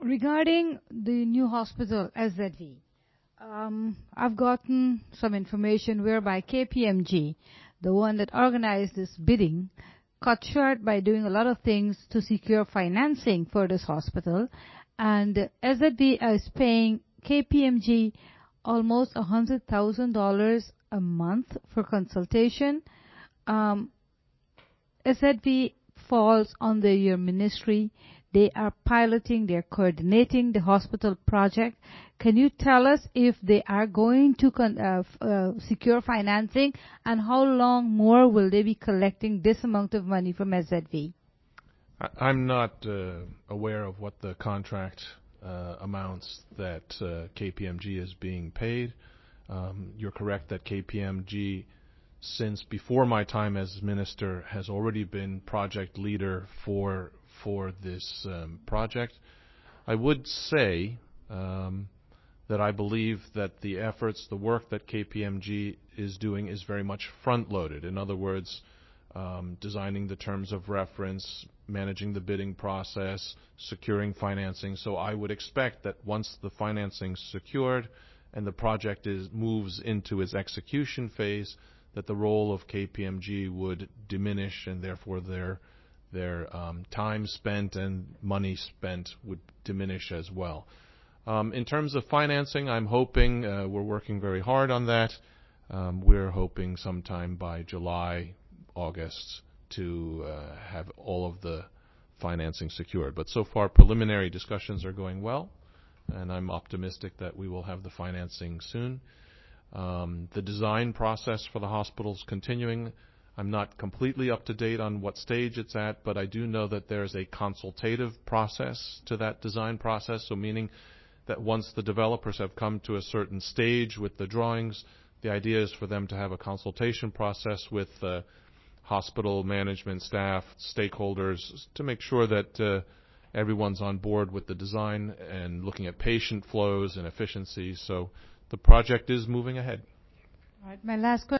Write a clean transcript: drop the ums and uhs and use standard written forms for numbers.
Regarding the new hospital, SZV, I've gotten some information whereby KPMG, the one that organized this bidding, cut short by doing a lot of things to secure financing for this hospital, and SZV is paying KPMG almost $100,000 a month for consultation. SZV falls under your ministry. They are piloting, they're coordinating the hospital project. Can you tell us if they are going to secure financing, and how long more will they be collecting this amount of money from SZV? I'm not aware of what the contract amounts that KPMG is being paid. You're correct that KPMG, since before my time as minister, has already been project leader for this project. I would say that I believe that the efforts, the work that KPMG is doing is very much front-loaded. In other words, designing the terms of reference, managing the bidding process, securing financing. So I would expect that once the financing's secured and the project moves into its execution phase, that the role of KPMG would diminish, and therefore their time spent and money spent would diminish as well. In terms of financing, I'm hoping, we're working very hard on that. We're hoping sometime by July, August to have all of the financing secured. But so far, preliminary discussions are going well, and I'm optimistic that we will have the financing soon. The design process for the hospital is continuing. I'm not completely up to date on what stage it's at, but I do know that there's a consultative process to that design process, so meaning that once the developers have come to a certain stage with the drawings, the idea is for them to have a consultation process with hospital management staff, stakeholders, to make sure that everyone's on board with the design and looking at patient flows and efficiency. So the project is moving ahead. All right, my last question.